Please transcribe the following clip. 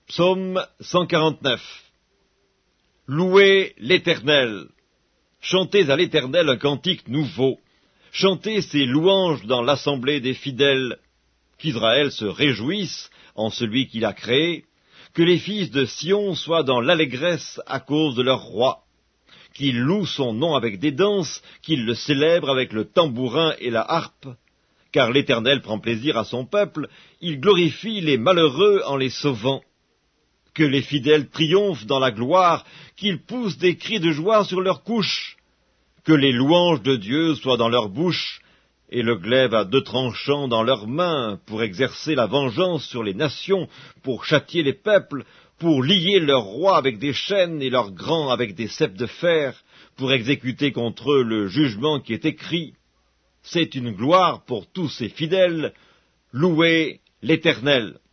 Psaume 149. Louez l'Éternel. Chantez à l'Éternel un cantique nouveau. Chantez ses louanges dans l'assemblée des fidèles. Qu'Israël se réjouisse en celui qu'il a créé. Que les fils de Sion soient dans l'allégresse à cause de leur roi. Qu'ils louent son nom avec des danses, qu'ils le célèbrent avec le tambourin et la harpe. Car l'Éternel prend plaisir à son peuple, il glorifie les malheureux en les sauvant. Que les fidèles triomphent dans la gloire, qu'ils poussent des cris de joie sur leurs couches. Que les louanges de Dieu soient dans leur bouche, et le glaive à 2 tranchants dans leurs mains, pour exercer la vengeance sur les nations, pour châtier les peuples, pour lier leurs rois avec des chaînes et leurs grands avec des ceps de fer, pour exécuter contre eux le jugement qui est écrit. C'est une gloire pour tous ces fidèles. Louez l'Éternel.